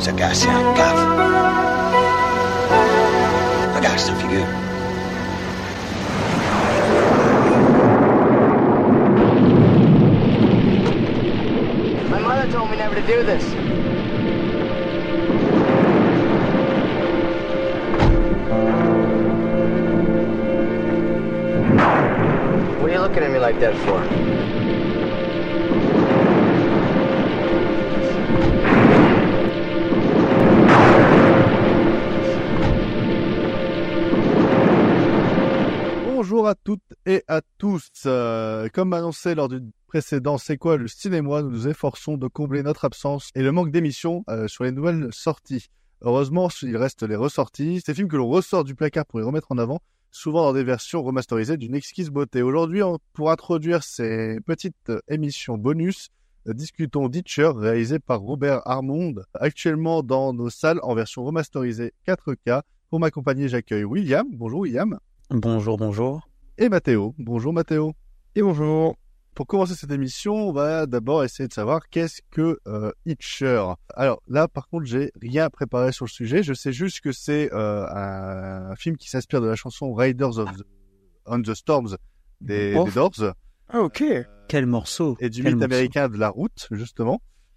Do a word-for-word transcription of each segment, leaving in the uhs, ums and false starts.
Ce gars, c'est un cave. Regarde sa figure. My mother told me never to do this. What are you looking at me like that for? Bonjour à toutes et à tous. Euh, comme annoncé lors du précédent C'est quoi le cinéma, nous nous efforçons de combler notre absence et le manque d'émissions euh, sur les nouvelles sorties. Heureusement, il reste les ressorties, ces films que l'on ressort du placard pour les remettre en avant, souvent dans des versions remasterisées d'une exquise beauté. Aujourd'hui, on, pour introduire ces petites euh, émissions bonus, euh, discutons d'Itcher, réalisé par Robert Armond, actuellement dans nos salles en version remasterisée quatre K. Pour m'accompagner, j'accueille William. Bonjour William. Bonjour, bonjour. Et Mathéo. Bonjour Mathéo. Et bonjour. Pour commencer cette émission, on va d'abord essayer de savoir qu'est-ce que euh, Itcher. Alors là, par contre, j'ai rien préparé sur le sujet. Je sais juste que c'est euh, un, un film qui s'inspire de la chanson Riders of the, on the Storms des, Oh. des Doors. Ah, ok. Euh, Quel morceau. Et du Quel mythe morceau. américain de la route, justement.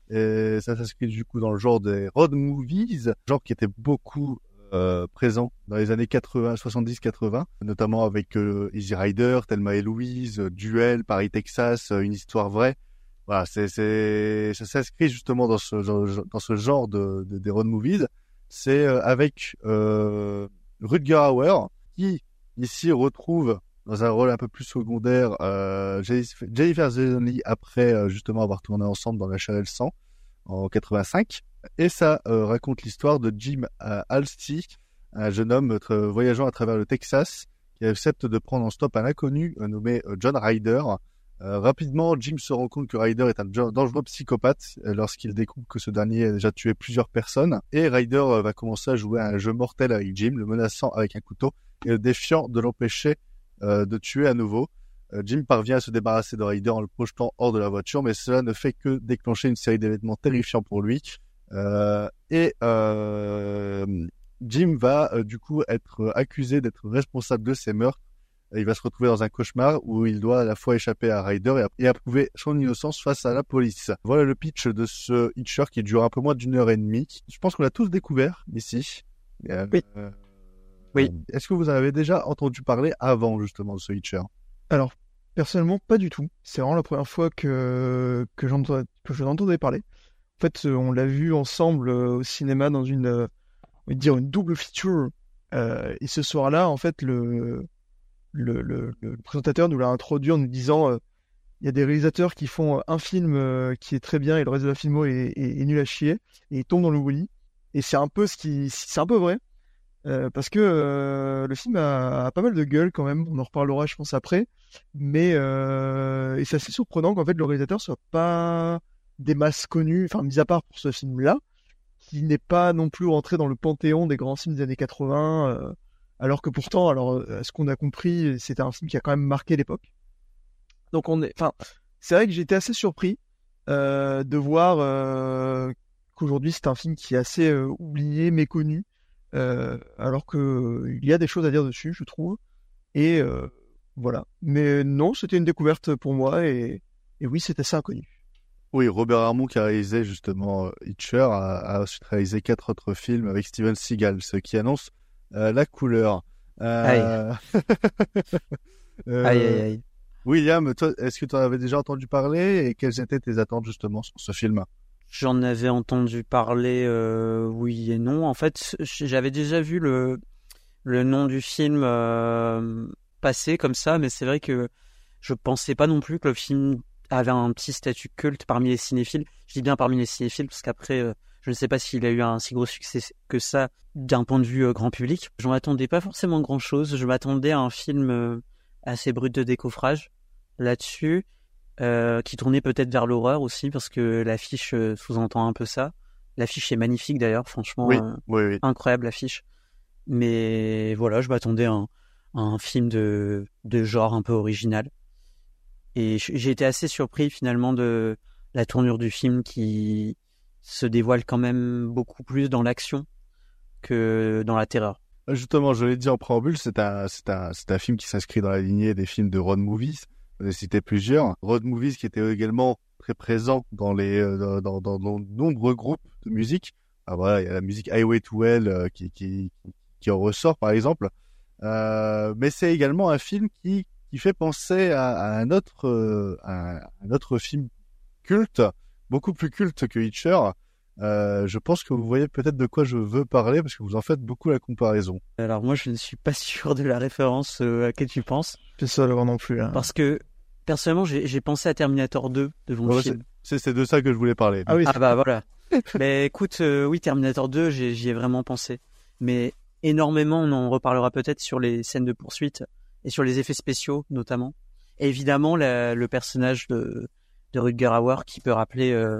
Et ça s'inscrit du coup dans le genre des road movies, genre qui était beaucoup euh, présent dans les années quatre-vingts, soixante-dix quatre-vingts, notamment avec euh, Easy Rider, Thelma et Louise, euh, Duel, Paris, Texas, euh, Une histoire vraie. Voilà, c'est, c'est, ça s'inscrit justement dans ce, genre- dans ce genre de, de, des road movies. C'est euh, avec euh, Rutger Hauer, qui ici retrouve dans un rôle un peu plus secondaire euh, Jennifer Jennifer Connelly après euh, justement avoir tourné ensemble dans La chair et le sang en quatre-vingt-cinq. Et ça euh, raconte l'histoire de Jim euh, Halstead, un jeune homme euh, voyageant à travers le Texas qui accepte de prendre en stop un inconnu euh, nommé euh, John Ryder. Euh, rapidement, Jim se rend compte que Ryder est un jo- dangereux psychopathe euh, lorsqu'il découvre que ce dernier a déjà tué plusieurs personnes. Et Ryder euh, va commencer à jouer à un jeu mortel avec Jim, le menaçant avec un couteau et le défiant de l'empêcher euh, de tuer à nouveau. Euh, Jim parvient à se débarrasser de Ryder en le projetant hors de la voiture, mais cela ne fait que déclencher une série d'événements terrifiants pour lui. Euh, et euh, Jim va euh, du coup être accusé d'être responsable de ces meurtres. Il va se retrouver dans un cauchemar où il doit à la fois échapper à Ryder et, à- et à prouver son innocence face à la police. Voilà le pitch de ce Hitcher qui dure un peu moins d'une heure et demie. Je pense qu'on l'a tous découvert ici. Euh, Oui. euh, Oui. Est-ce que vous en avez déjà entendu parler avant justement de ce Hitcher? Alors, personnellement, pas du tout. C'est vraiment la première fois que, que j'entends, que je l'entendais parler. En fait, euh, on l'a vu ensemble euh, au cinéma dans une, euh, on va dire une double feature. Euh, et ce soir-là, en fait, le, le, le, le présentateur nous l'a introduit en nous disant, euh, il y a des réalisateurs qui font un film euh, qui est très bien et le reste de la filmo est, est, est nul à chier et ils tombent dans l'oubli. Et c'est un peu ce qui, c'est un peu vrai. Euh, parce que euh, le film a, a pas mal de gueule quand même, on en reparlera je pense après, mais euh, et c'est assez surprenant qu'en fait le réalisateur soit pas des masses connues, enfin mis à part pour ce film-là, qui n'est pas non plus rentré dans le panthéon des grands films des années quatre-vingts, euh, alors que pourtant, alors euh, à ce qu'on a compris, c'était un film qui a quand même marqué l'époque. Donc on est, enfin, c'est vrai que j'ai été assez surpris euh, de voir euh, qu'aujourd'hui c'est un film qui est assez euh, oublié, méconnu. Euh, alors que euh, il y a des choses à dire dessus, je trouve. Et euh, voilà. Mais non, c'était une découverte pour moi et, et oui, c'est assez inconnu. Oui, Robert Armond qui a réalisé justement euh, Hitcher a, a ensuite réalisé quatre autres films avec Steven Seagal, ce qui annonce euh, la couleur. Euh... euh, Aïe, aïe, aïe. William, toi, est-ce que tu en avais déjà entendu parler et quelles étaient tes attentes justement sur ce film? J'en avais entendu parler, euh, oui et non. En fait, j'avais déjà vu le, le nom du film euh, passer comme ça, mais c'est vrai que je pensais pas non plus que le film avait un petit statut culte parmi les cinéphiles. Je dis bien parmi les cinéphiles, parce qu'après, euh, je ne sais pas s'il a eu un si gros succès que ça d'un point de vue euh, grand public. Je m'attendais pas forcément grand-chose. Je m'attendais à un film euh, assez brut de décoffrage là-dessus. Euh, qui tournait peut-être vers l'horreur aussi, parce que l'affiche euh, sous-entend un peu ça. L'affiche est magnifique d'ailleurs, franchement, Oui, euh, oui, oui. incroyable l'affiche. Mais voilà, je m'attendais à un, à un film de, de genre un peu original. Et j'ai été assez surpris finalement de la tournure du film qui, se dévoile quand même beaucoup plus dans l'action que dans la terreur. Justement, je l'ai dit en préambule, c'est un, c'est un, c'est un film qui s'inscrit dans la lignée des films de road movies. Vous avez cité plusieurs. Road movies qui étaient également très présents dans les, euh, dans, dans, dans de nombreux groupes de musique. Ah, voilà, il y a la musique Highway to Hell euh, qui, qui, qui en ressort, par exemple. Euh, mais c'est également un film qui, qui fait penser à, à un autre, euh, à un autre film culte, beaucoup plus culte que Hitcher. Euh, je pense que vous voyez peut-être de quoi je veux parler parce que vous en faites beaucoup la comparaison. Alors moi, je ne suis pas sûr de la référence euh, à laquelle tu penses. C'est ça, alors non plus. Hein. Parce que personnellement, j'ai, j'ai pensé à Terminator deux devant Ouais, le film. C'est, c'est de ça que je voulais parler. Ah oui. Ah bah voilà. Mais écoute, euh, oui, Terminator deux, j'ai, j'y ai vraiment pensé. Mais énormément, on en reparlera peut-être sur les scènes de poursuite et sur les effets spéciaux notamment. Et évidemment, la, le personnage de, de Rutger Hauer qui peut rappeler euh,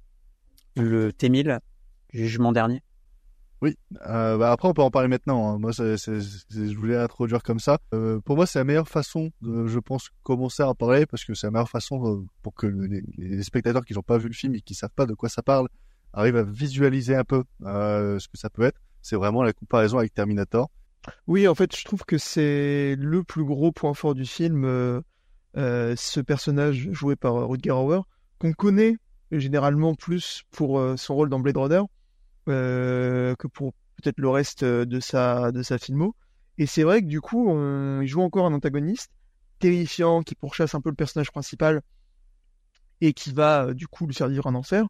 le T mille, Jugement dernier. Oui, euh, bah après on peut en parler maintenant. Hein. Moi, c'est, c'est, c'est, je voulais introduire comme ça. Euh, pour moi, c'est la meilleure façon de, je pense, commencer à en parler parce que c'est la meilleure façon euh, pour que les, les spectateurs qui n'ont pas vu le film et qui savent pas de quoi ça parle arrivent à visualiser un peu euh, ce que ça peut être. C'est vraiment la comparaison avec Terminator. Oui, en fait, je trouve que c'est le plus gros point fort du film, euh, euh, ce personnage joué par euh, Rutger Hauer, qu'on connaît généralement plus pour euh, son rôle dans Blade Runner euh, que pour peut-être le reste de sa, de sa filmo. Et c'est vrai que du coup, on, il joue encore un antagoniste terrifiant qui pourchasse un peu le personnage principal et qui va euh, du coup lui faire vivre un enfer.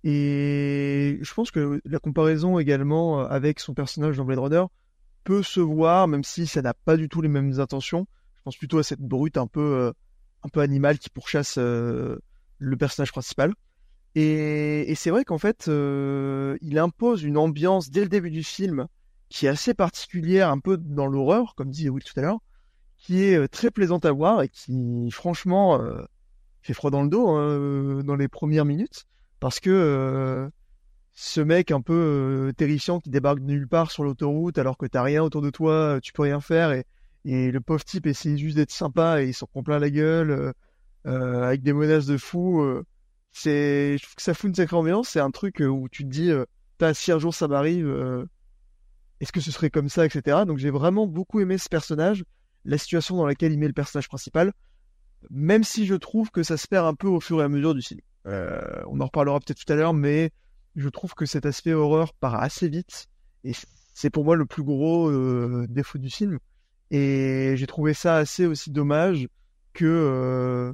Et je pense que la comparaison également avec son personnage dans Blade Runner peut se voir, même si ça n'a pas du tout les mêmes intentions. Je pense plutôt à cette brute un peu, euh, un peu animale qui pourchasse euh, le personnage principal. Et, et c'est vrai qu'en fait, euh, il impose une ambiance dès le début du film qui est assez particulière, un peu dans l'horreur, comme disait Will tout à l'heure, qui est euh, très plaisante à voir et qui, franchement, euh, fait froid dans le dos hein, dans les premières minutes, parce que euh, ce mec un peu euh, terrifiant qui débarque de nulle part sur l'autoroute alors que t'as rien autour de toi, tu peux rien faire, et, et le pauvre type essaie juste d'être sympa et il s'en prend plein la gueule euh, euh, avec des menaces de fou. Euh, c'est, je trouve que ça fout une sacrée ambiance. C'est un truc euh, où tu te dis, euh, t'as si un jour ça m'arrive, euh, est-ce que ce serait comme ça, et cetera. Donc j'ai vraiment beaucoup aimé ce personnage, la situation dans laquelle il met le personnage principal, même si je trouve que ça se perd un peu au fur et à mesure du film. Euh, on en reparlera peut-être tout à l'heure, mais je trouve que cet aspect horreur part assez vite, et c'est pour moi le plus gros euh, défaut du film. Et j'ai trouvé ça assez aussi dommage que euh,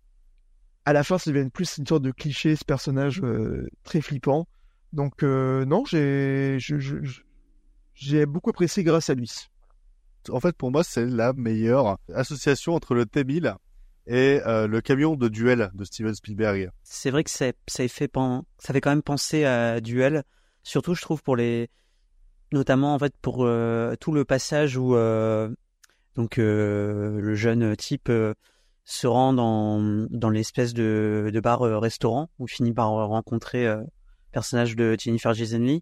à la fin ça devienne plus une sorte de cliché, ce personnage euh, très flippant. Donc euh, non, j'ai je, je, je, j'ai beaucoup apprécié grâce à lui. En fait, pour moi, c'est la meilleure association entre le T mille et euh, le camion de duel de Steven Spielberg. C'est vrai que ça, ça, fait pen... ça fait quand même penser à Duel, surtout je trouve pour les, notamment en fait pour euh, tout le passage où euh, donc euh, le jeune type euh, se rend dans dans l'espèce de, de bar euh, restaurant où il finit par rencontrer euh, le personnage de Jennifer Jason Leigh,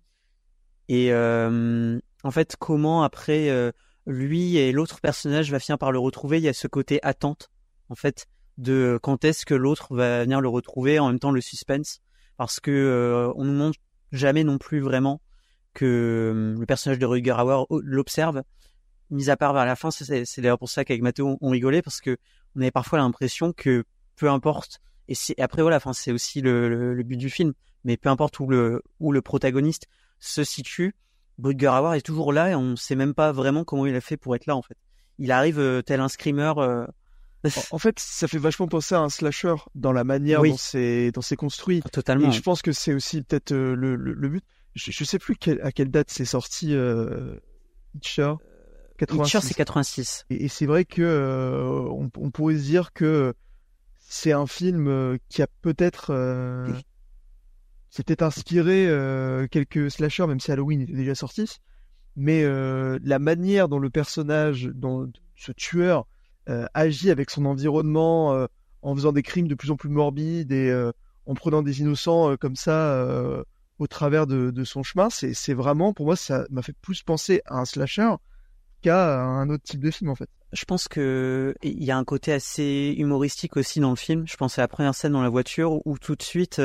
et euh, en fait comment après euh, lui et l'autre personnage va finir par le retrouver. Il y a ce côté attente en fait de quand est-ce que l'autre va venir le retrouver, en même temps le suspense, parce que euh, on nous montre jamais non plus vraiment que euh, le personnage de Rutger Hauer l'observe, mis à part vers la fin. C'est, c'est d'ailleurs pour ça qu'avec Mathéo on, on rigolait, parce que on avait parfois l'impression que peu importe, et c'est après voilà, enfin c'est aussi le, le, le but du film, mais peu importe où le où le protagoniste se situe, Rutger Hauer est toujours là et on sait même pas vraiment comment il a fait pour être là en fait. Il arrive euh, tel un screamer. Euh... En fait, ça fait vachement penser à un slasher dans la manière oui. dont c'est, dont c'est construit. Totalement. Et je pense que c'est aussi peut-être euh, le, le, le but. Je, je sais plus quel, à quelle date c'est sorti euh, Hitcher. quatre-vingt-six. Hitcher, c'est quatre-vingt-six. Et, et c'est vrai que euh, on, on pourrait se dire que c'est un film euh, qui a peut-être euh, oui. qui a peut-être inspiré euh, quelques slashers, même si Halloween était déjà sorti. Mais euh, la manière dont le personnage, dont ce tueur Euh, agit avec son environnement euh, en faisant des crimes de plus en plus morbides et euh, en prenant des innocents euh, comme ça euh, au travers de, de son chemin, c'est, c'est vraiment, pour moi, ça m'a fait plus penser à un slasher qu'à un autre type de film en fait. Je pense que il y a un côté assez humoristique aussi dans le film. Je pense à la première scène dans la voiture où tout de suite, euh,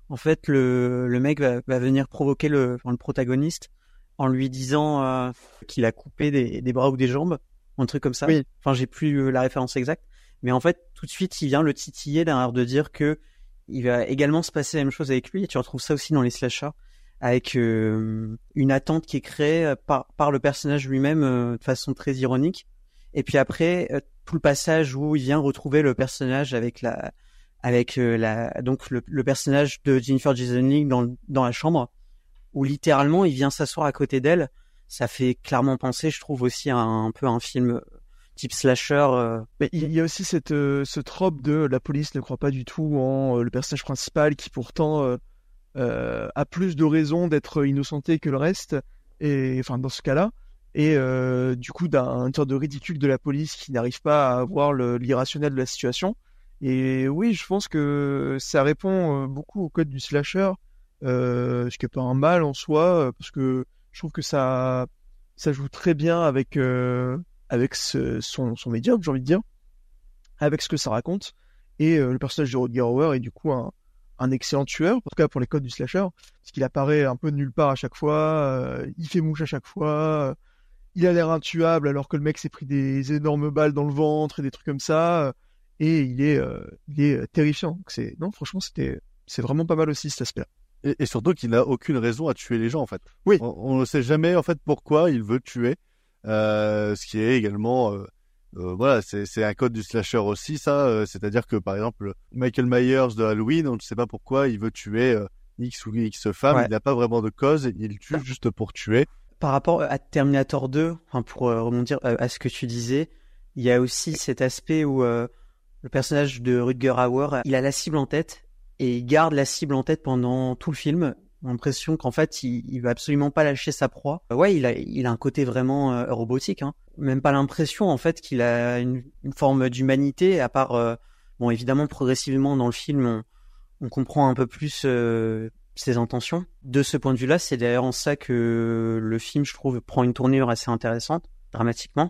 En fait, le, le mec va, va venir provoquer le, enfin, le protagoniste en lui disant euh, qu'il a coupé des, des bras ou des jambes, un truc comme ça. Oui. Enfin, j'ai plus euh, la référence exacte. Mais en fait, tout de suite, il vient le titiller d'un air de dire que il va également se passer la même chose avec lui. Et tu retrouves ça aussi dans les slashers, avec euh, une attente qui est créée par, par le personnage lui-même euh, de façon très ironique. Et puis après, euh, tout le passage où il vient retrouver le personnage avec la, avec euh, la, donc le, le personnage de Jennifer Jason Leigh dans dans la chambre, où littéralement il vient s'asseoir à côté d'elle. Ça fait clairement penser, je trouve aussi à un, un peu un film type slasher. Euh... Mais il y a aussi cette, euh, ce trope de la police ne croit pas du tout en euh, le personnage principal qui pourtant euh, euh, a plus de raisons d'être innocenté que le reste, et enfin dans ce cas-là, et euh, du coup d'un sorte de ridicule de la police qui n'arrive pas à voir le, l'irrationnel de la situation. Et oui, je pense que ça répond euh, beaucoup au code du slasher, euh, ce qui est pas un mal en soi, parce que je trouve que ça, ça joue très bien avec euh, avec ce, son, son médium, j'ai envie de dire, avec ce que ça raconte. Et euh, le personnage de Rutger Hauer est du coup un, un excellent tueur, en tout cas pour les codes du slasher, parce qu'il apparaît un peu de nulle part à chaque fois, euh, il fait mouche à chaque fois, euh, il a l'air intuable alors que le mec s'est pris des énormes balles dans le ventre et des trucs comme ça, euh, et il est, euh, il est terrifiant. Donc c'est, non, franchement, c'était, c'est vraiment pas mal aussi cet aspect-là. Et, et surtout qu'il n'a aucune raison à tuer les gens, en fait. Oui. On, on ne sait jamais, en fait, pourquoi il veut tuer. Euh, ce qui est également, euh, euh, voilà, c'est, c'est un code du slasher aussi, ça. Euh, c'est-à-dire que, par exemple, Michael Myers de Halloween, on ne sait pas pourquoi il veut tuer euh, X ou X femmes. Ouais. Il n'a pas vraiment de cause. Il tue juste pour tuer. Par rapport à Terminator deux, enfin pour euh, rebondir à, à ce que tu disais, il y a aussi cet aspect où euh, le personnage de Rutger Hauer, il a la cible en tête et il garde la cible en tête pendant tout le film. J'ai l'impression qu'en fait, il, il va absolument pas lâcher sa proie. Ouais, il a, il a un côté vraiment euh, robotique, hein. Même pas l'impression en fait qu'il a une, une forme d'humanité, à part, euh, bon, évidemment, progressivement dans le film, on, on comprend un peu plus euh, ses intentions. De ce point de vue-là, c'est d'ailleurs en ça que le film, je trouve, prend une tournure assez intéressante, dramatiquement.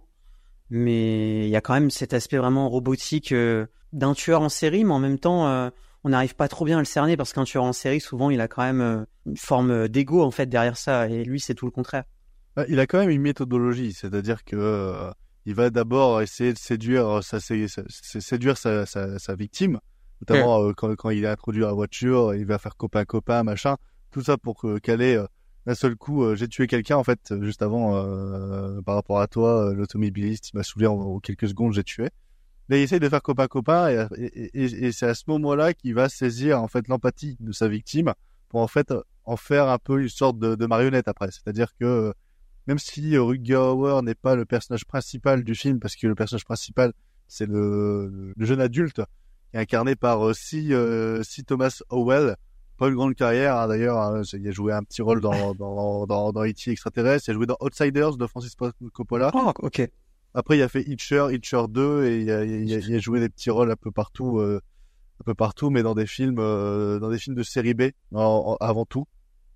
Mais il y a quand même cet aspect vraiment robotique euh, d'un tueur en série, mais en même temps, euh, on n'arrive pas trop bien à le cerner parce qu'un tueur en série, souvent, il a quand même euh, une forme d'ego en fait derrière ça, et lui, c'est tout le contraire. Il a quand même une méthodologie, c'est-à-dire que euh, il va d'abord essayer de séduire sa, sa, sa, séduire sa, sa, sa victime, notamment okay. euh, quand, quand il est introduit à la voiture, il va faire copain-copain, machin, tout ça pour que, caler euh, d'un seul coup, euh, j'ai tué quelqu'un en fait, juste avant, euh, par rapport à toi, euh, l'automobiliste, il m'a saoulé en, en quelques secondes, j'ai tué. Là, il essaye de faire copain-copain et, et, et, et c'est à ce moment-là qu'il va saisir en fait l'empathie de sa victime pour en fait en faire un peu une sorte de, de marionnette après. C'est-à-dire que même si Rutger Hauer n'est pas le personnage principal du film, parce que le personnage principal c'est le, le jeune adulte qui est incarné par euh, C. Euh, C. Thomas Howell, pas une grande carrière hein, d'ailleurs. Hein, il a joué un petit rôle dans dans dans, dans E T extraterrestre, il a joué dans Outsiders de Francis Coppola. Oh, ok. Après, il a fait Hitcher, Hitcher deux, et il a, il a, il a joué des petits rôles un peu partout, euh, un peu partout, mais dans des films, euh, dans des films de série B, en, en, avant tout.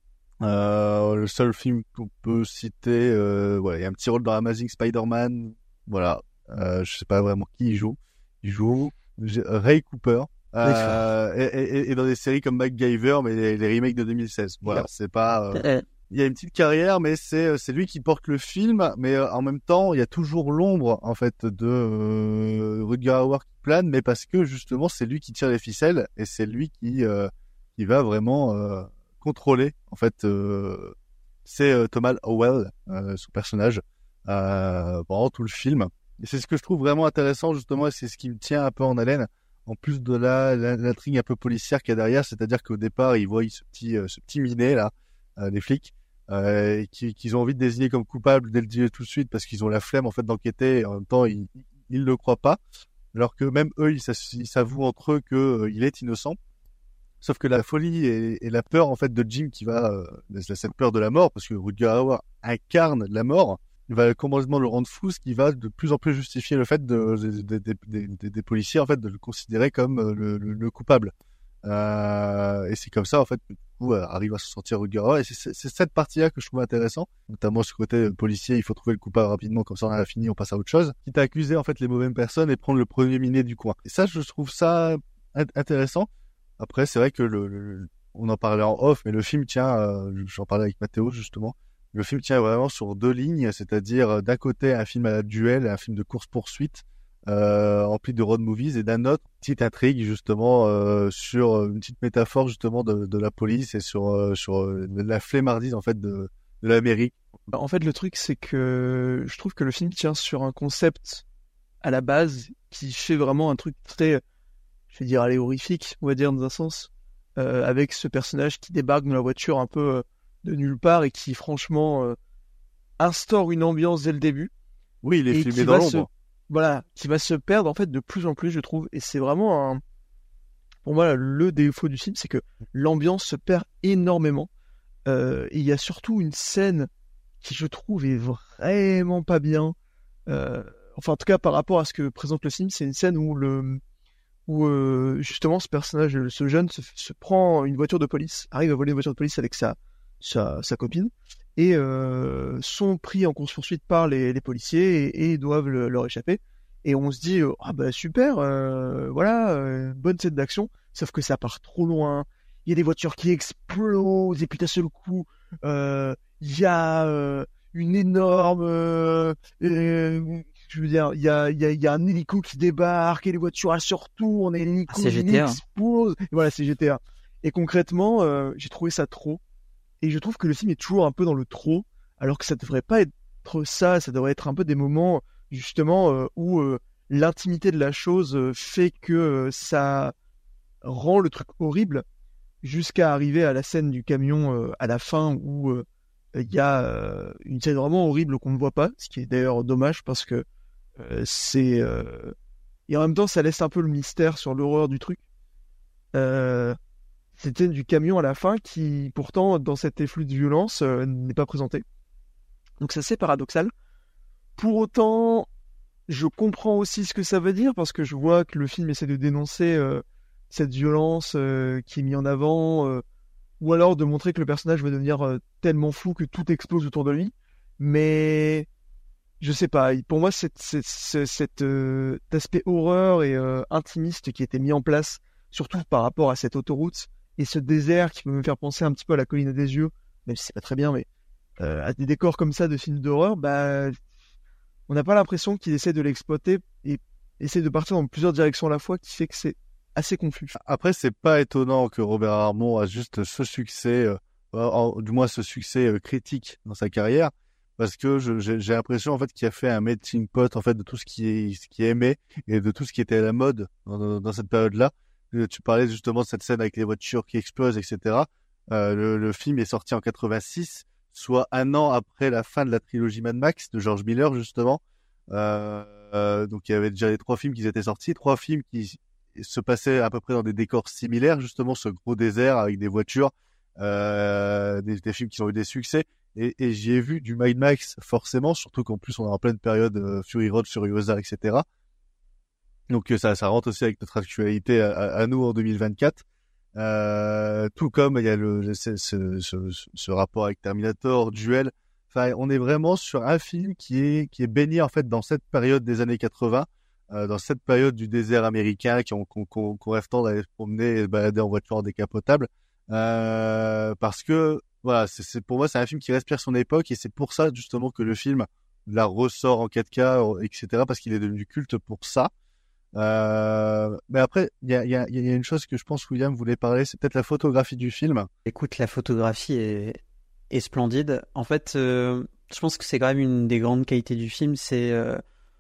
Euh, le seul film qu'on peut citer, euh, voilà, il y a un petit rôle dans Amazing Spider-Man, voilà. Euh, je sais pas vraiment qui il joue. Il joue Ray Cooper. Euh, et, et, et dans des séries comme MacGyver, mais les, les remakes de deux mille seize. Voilà, c'est pas. Euh... Il y a une petite carrière, mais c'est c'est lui qui porte le film. Mais euh, en même temps, il y a toujours l'ombre en fait de euh, Rutger Hauer qui plane, mais parce que justement c'est lui qui tire les ficelles et c'est lui qui euh, qui va vraiment euh, contrôler en fait. Euh, c'est euh, Thomas Howell, euh, son personnage, euh, pendant tout le film. Et c'est ce que je trouve vraiment intéressant justement, et c'est ce qui me tient un peu en haleine. En plus de la l'intrigue un peu policière qu'il y a derrière, c'est-à-dire qu'au départ ils voient ce petit euh, ce petit minet là, euh, les flics. Euh, qui, qu'ils ont envie de désigner comme coupable dès le début tout de suite parce qu'ils ont la flemme en fait d'enquêter et en même temps ils ils le croient pas, alors que même eux ils, ils s'avouent entre eux que euh, il est innocent. Sauf que la folie et, et la peur en fait de Jim qui va euh, cette peur de la mort, parce que Rutger Hauer incarne la mort, il va complètement le rendre fou, ce qui va de plus en plus justifier le fait de, de, de, de, de, de des policiers en fait de le considérer comme le, le, le coupable. Euh, et c'est comme ça en fait que du coup euh, arrive à se sortir Rutger Hauer, et c'est, c'est, c'est cette partie-là que je trouve intéressant, notamment ce côté euh, policier, il faut trouver le coupable rapidement, comme ça on a fini, on passe à autre chose, quitte à accuser en fait les mauvaises personnes et prendre le premier minet du coin. Et ça, je trouve ça int- intéressant. Après, c'est vrai que le, le, on en parlait en off, mais le film tient, euh, j'en parlais avec Mathéo justement, le film tient vraiment sur deux lignes, c'est-à-dire euh, d'un côté un film à la duel, un film de course-poursuite, euh, rempli de road movies, et d'un autre, petite intrigue justement euh, sur une petite métaphore justement de, de la police et sur, euh, sur euh, la flemmardise en fait de, de l'Amérique. Bah, en fait, le truc, c'est que je trouve que le film tient sur un concept à la base qui fait vraiment un truc très, je vais dire, allez, horrifique, on va dire, dans un sens, euh, avec ce personnage qui débarque dans la voiture un peu euh, de nulle part et qui, franchement, euh, instaure une ambiance dès le début. Oui, il est et filmé qui dans va l'ombre. se, voilà, qui va se perdre, en fait, de plus en plus, je trouve. Et c'est vraiment un, pour moi, le défaut du film, c'est que l'ambiance se perd énormément. Euh, et il y a surtout une scène qui, je trouve, est vraiment pas bien. Euh, enfin, en tout cas, par rapport à ce que présente le film, c'est une scène où le, où euh, justement ce personnage, ce jeune, se, se prend une voiture de police, arrive à voler une voiture de police avec sa, sa, sa copine, et euh, sont pris en course-poursuite par les, les policiers et, et doivent le, leur échapper. Et on se dit, euh, ah bah super, euh, voilà, euh, bonne scène d'action, sauf que ça part trop loin. Il y a des voitures qui explosent, et puis d'un seul coup, euh, il y a euh, une énorme, euh, euh, je veux dire, il y a, il y a, il y a un hélico qui débarque et les voitures elles se retournent et l'hélico Ah, c'est G il T A. explose. Et voilà, c'est G T A. Et concrètement, euh, j'ai trouvé ça trop. Et je trouve que le film est toujours un peu dans le trop, alors que ça devrait pas être ça. Ça devrait être un peu des moments justement euh, où euh, l'intimité de la chose euh, fait que euh, ça rend le truc horrible, jusqu'à arriver à la scène du camion euh, à la fin où euh, il y a euh, une scène vraiment horrible qu'on ne voit pas, ce qui est d'ailleurs dommage parce que euh, c'est... Euh... Et en même temps, ça laisse un peu le mystère sur l'horreur du truc. Euh... Cette scène du camion à la fin qui, pourtant, dans cet efflux de violence, euh, n'est pas présentée. Donc c'est assez paradoxal. Pour autant, je comprends aussi ce que ça veut dire parce que je vois que le film essaie de dénoncer euh, cette violence euh, qui est mise en avant, euh, ou alors de montrer que le personnage va devenir euh, tellement fou que tout explose autour de lui. Mais je sais pas, pour moi, c'est, c'est, c'est, cet euh, aspect horreur et euh, intimiste qui a été mis en place, surtout par rapport à cette autoroute et ce désert qui peut me faire penser un petit peu à la colline des yeux, même si c'est pas très bien, mais euh, à des décors comme ça de films d'horreur, bah, on n'a pas l'impression qu'il essaie de l'exploiter et essaie de partir dans plusieurs directions à la fois, qui fait que c'est assez confus. Après, c'est pas étonnant que Robert Armond a juste ce succès, euh, en, du moins ce succès euh, critique dans sa carrière, parce que je, j'ai, j'ai l'impression en fait qu'il a fait un melting pot en fait de tout ce qui est, ce qui est aimé et de tout ce qui était à la mode dans, dans, dans cette période-là. Tu parlais justement de cette scène avec les voitures qui explosent, et cetera. Euh, le, le film est sorti en quatre-vingt-six, soit un an après la fin de la trilogie Mad Max de George Miller justement. Euh, euh, donc il y avait déjà les trois films qui étaient sortis, trois films qui se passaient à peu près dans des décors similaires, justement ce gros désert avec des voitures, euh, des, des films qui ont eu des succès. Et, et j'y ai vu du Mad Max forcément, surtout qu'en plus on est en pleine période euh, Fury Road, Furiosa, et cetera. Donc ça, ça rentre aussi avec notre actualité à, à nous en deux mille vingt-quatre. Euh, tout comme il y a le ce, ce, ce, ce rapport avec Terminator, Duel. Enfin, on est vraiment sur un film qui est qui est baigné en fait dans cette période des années quatre-vingts, euh, dans cette période du désert américain, qui on qu'on qu'on, qu'on rêve tant d'aller se promener et se balader en voiture en décapotable. Euh, parce que voilà, c'est, c'est pour moi c'est un film qui respire son époque et c'est pour ça justement que le film la ressort en quatre K, et cetera. Parce qu'il est devenu culte pour ça. Euh, mais après, il y a, y, a, y a une chose que je pense William voulait parler, c'est peut-être la photographie du film. Écoute, la photographie est, est splendide. En fait, euh, je pense que c'est quand même une des grandes qualités du film, c'est euh,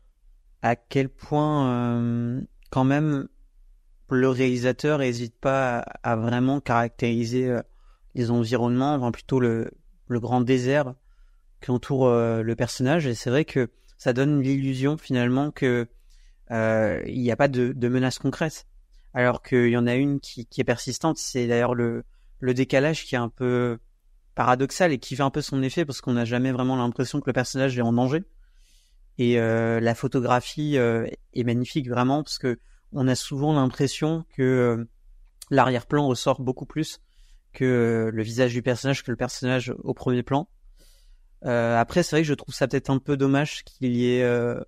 à quel point, euh, quand même, le réalisateur n'hésite pas à, à vraiment caractériser euh, les environnements, enfin plutôt le, le grand désert qui entoure euh, le personnage. Et c'est vrai que ça donne l'illusion finalement que Euh, il n'y a pas de, de menace concrète, alors qu'il y en a une qui, qui est persistante. C'est d'ailleurs le, le décalage qui est un peu paradoxal et qui fait un peu son effet parce qu'on n'a jamais vraiment l'impression que le personnage est en danger. Et euh, la photographie euh, est magnifique vraiment parce que on a souvent l'impression que euh, l'arrière-plan ressort beaucoup plus que euh, le visage du personnage, que le personnage au premier plan. Euh, après, c'est vrai que je trouve ça peut-être un peu dommage qu'il y ait euh,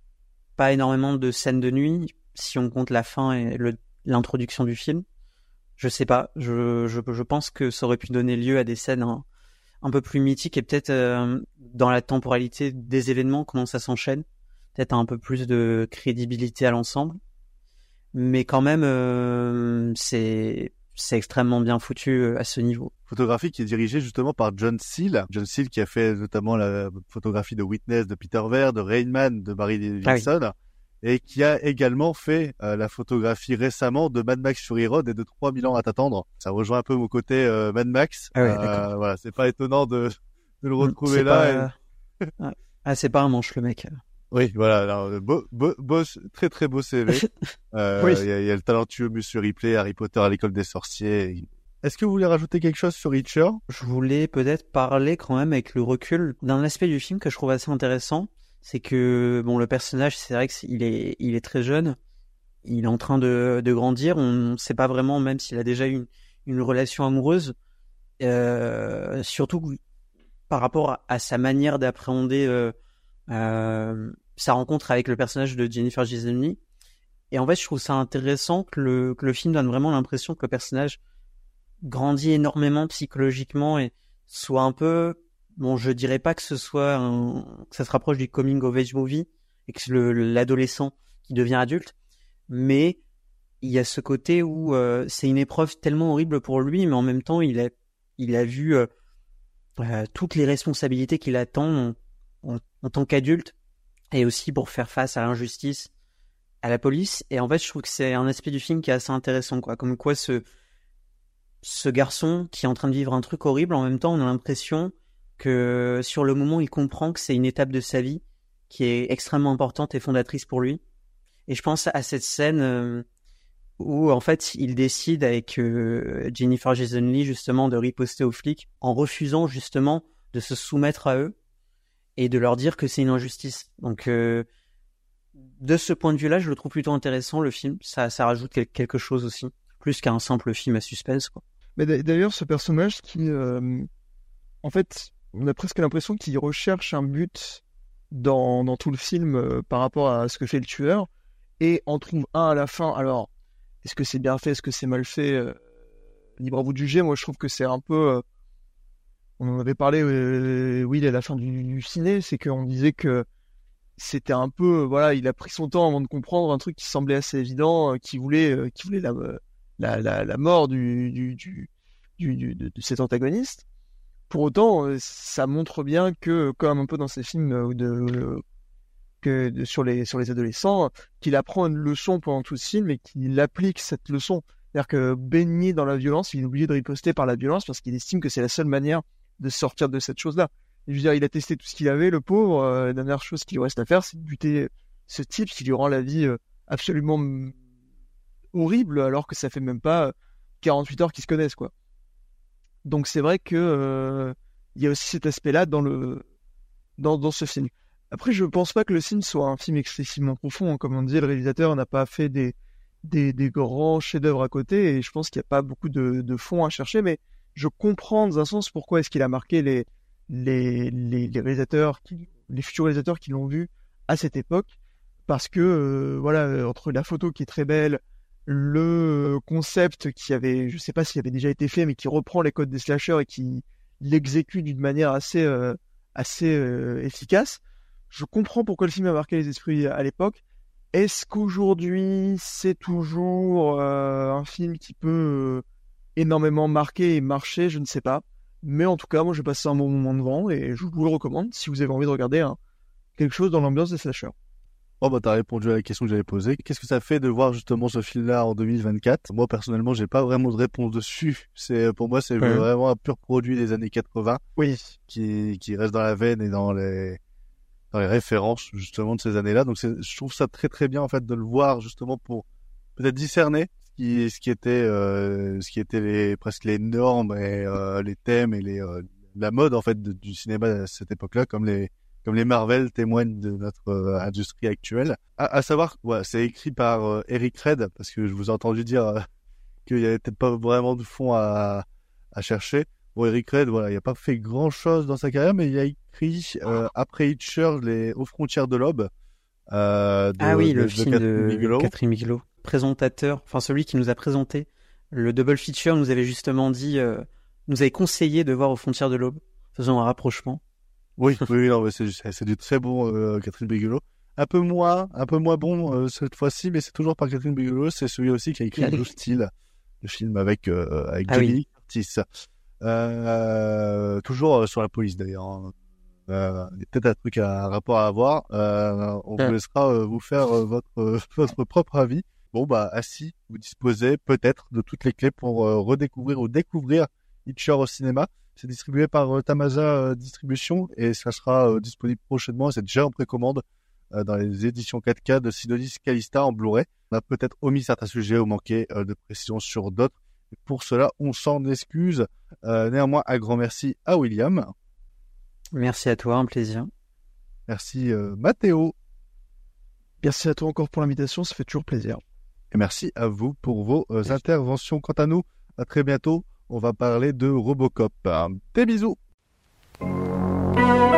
pas énormément de scènes de nuit, si on compte la fin et le, l'introduction du film. je sais pas. Je, je, je pense que ça aurait pu donner lieu à des scènes un, un peu plus mythiques et peut-être euh, dans la temporalité des événements, comment ça s'enchaîne, peut-être un peu plus de crédibilité à l'ensemble. Mais quand même, euh, c'est c'est extrêmement bien foutu à ce niveau. Photographie qui est dirigée justement par John Seale. John Seale qui a fait notamment la photographie de Witness de Peter Weir, de Rain Man de Barry Levinson, ah oui. Et qui a également fait euh, la photographie récemment de Mad Max Fury Road et de trois mille ans à t'attendre. Ça rejoint un peu mon côté euh, Mad Max. Ah oui, euh, voilà, c'est pas étonnant de, de le retrouver c'est là. Pas... Et... ah, c'est pas un manche le mec. Oui, voilà, alors, beau, beau, beau, très très beau C V. Euh, oui. Il y a, il y a le talentueux Monsieur Ripley, Harry Potter à l'école des sorciers. Est-ce que vous voulez rajouter quelque chose sur Reacher ? Je voulais peut-être parler quand même avec le recul d'un aspect du film que je trouve assez intéressant, c'est que bon, le personnage, c'est vrai qu'il est, il est très jeune, il est en train de, de grandir, on ne sait pas vraiment, même s'il a déjà eu une, une relation amoureuse, euh, surtout par rapport à, à sa manière d'appréhender euh, euh, sa rencontre avec le personnage de Jennifer Jason Leigh. Et en fait, je trouve ça intéressant que le, que le film donne vraiment l'impression que le personnage grandit énormément psychologiquement et soit un peu, bon, je dirais pas que ce soit un, que ça se rapproche du coming of age movie et que c'est le, l'adolescent qui devient adulte, mais il y a ce côté où euh, c'est une épreuve tellement horrible pour lui, mais en même temps, il a, il a vu euh, euh, toutes les responsabilités qu'il attend en, en, en tant qu'adulte et aussi pour faire face à l'injustice, à la police. Et en fait, je trouve que c'est un aspect du film qui est assez intéressant, quoi. Comme quoi ce ce garçon qui est en train de vivre un truc horrible, en même temps, on a l'impression que sur le moment, il comprend que c'est une étape de sa vie qui est extrêmement importante et fondatrice pour lui. Et je pense à cette scène euh, où, en fait, il décide avec euh, Jennifer Jason Leigh, justement, de riposter aux flics en refusant, justement, de se soumettre à eux et de leur dire que c'est une injustice. Donc, euh, de ce point de vue-là, je le trouve plutôt intéressant, le film. Ça, ça rajoute quelque chose aussi, plus qu'un simple film à suspense, quoi. Mais d'ailleurs, ce personnage qui, euh, en fait, on a presque l'impression qu'il recherche un but dans, dans tout le film euh, par rapport à ce que fait le tueur, et en trouve un à la fin. Alors, est-ce que c'est bien fait, est-ce que c'est mal fait, euh, libre à vous de juger. Moi, je trouve que c'est un peu... Euh, on en avait parlé, euh, oui, à la fin du, du ciné, c'est qu'on disait que c'était un peu... Euh, voilà, il a pris son temps avant de comprendre un truc qui semblait assez évident, euh, qui voulait, euh, qui voulait la... Euh, La, la, la mort du, du, du, du, du, de, de cet antagoniste. Pour autant, euh, ça montre bien que, comme un peu dans ces films euh, de, euh, que de, sur, les, sur les adolescents, qu'il apprend une leçon pendant tout ce film et qu'il applique cette leçon. C'est-à-dire que baigné dans la violence, il est obligé de riposter par la violence parce qu'il estime que c'est la seule manière de sortir de cette chose-là. Et je veux dire, il a testé tout ce qu'il avait, le pauvre. Euh, la dernière chose qu'il lui reste à faire, c'est de buter ce type qui lui rend la vie euh, absolument horrible, alors que ça fait même pas quarante-huit heures qu'ils se connaissent, quoi. Donc c'est vrai que euh, il y a aussi cet aspect-là dans le dans, dans ce film. Après, je pense pas que le film soit un film excessivement profond, hein. Comme on dit, le réalisateur n'a pas fait des des, des grands chefs-d'œuvre à côté, et je pense qu'il n'y a pas beaucoup de, de fond à chercher, mais je comprends dans un sens pourquoi est-ce qu'il a marqué les les les, les réalisateurs, qui, les futurs réalisateurs qui l'ont vu à cette époque, parce que euh, voilà, entre la photo qui est très belle, le concept qui avait, je sais pas s'il avait déjà été fait, mais qui reprend les codes des slashers et qui l'exécute d'une manière assez, euh, assez euh, efficace. Je comprends pourquoi le film a marqué les esprits à l'époque. Est-ce qu'aujourd'hui, c'est toujours euh, un film qui peut euh, énormément marquer et marcher ? Je ne sais pas. Mais en tout cas, moi, j'ai passé un bon moment devant et je vous le recommande si vous avez envie de regarder hein, quelque chose dans l'ambiance des slashers. Oh bah t'as répondu à la question que j'avais posée. Qu'est-ce que ça fait de voir justement ce film-là en deux mille vingt-quatre ? Moi personnellement, j'ai pas vraiment de réponse dessus. C'est pour moi, c'est ouais. vraiment un pur produit des années quatre-vingts. Oui. Qui qui reste dans la veine et dans les dans les références justement de ces années-là. Donc c'est, je trouve ça très très bien en fait de le voir justement pour peut-être discerner ce qui ce qui était euh, ce qui était les presque les normes et euh, les thèmes et les euh, la mode en fait de, du cinéma à cette époque-là, comme les comme les Marvel témoignent de notre euh, industrie actuelle. À, à savoir, ouais, c'est écrit par euh, Eric Red, parce que je vous ai entendu dire euh, qu'il y avait peut-être pas vraiment de fond à, à chercher. Bon, Eric Red, voilà, il a pas fait grand-chose dans sa carrière, mais il a écrit euh, après Hitcher, les Aux frontières de l'aube. Euh, de, ah oui, de, le de film Catherine de Bigelow. Catherine Bigelow, présentateur, enfin celui qui nous a présenté Le double feature nous avait justement dit, euh, nous avait conseillé de voir Aux frontières de l'aube. Faisons un rapprochement. Oui, oui, non, mais c'est, c'est du très bon euh, Catherine Bigelow. Un peu moins, un peu moins bon euh, cette fois-ci, mais c'est toujours par Catherine Bigelow. C'est celui aussi qui a écrit Blue Steel, le film avec euh, avec Ah Jamie oui. Lee Curtis. Euh, toujours euh, sur la police d'ailleurs. Hein. Euh, il y a peut-être un truc à un rapport à avoir. Euh, on Ah. vous laissera euh, vous faire euh, votre euh, votre propre avis. Bon bah ainsi vous disposez peut-être de toutes les clés pour euh, redécouvrir ou découvrir Hitcher au cinéma. C'est distribué par euh, Tamasa euh, Distribution et ça sera euh, disponible prochainement. C'est déjà en précommande euh, dans les éditions quatre K de Sidonis Calista en Blu-ray. On a peut-être omis certains sujets ou manqué euh, de précision sur d'autres. Et pour cela, on s'en excuse. Euh, néanmoins, un grand merci à William. Merci à toi, un plaisir. Merci euh, Mathéo. Merci à toi encore pour l'invitation, ça fait toujours plaisir. Et merci à vous pour vos euh, interventions. Quant à nous, à très bientôt. On va parler de Robocop. Des bisous.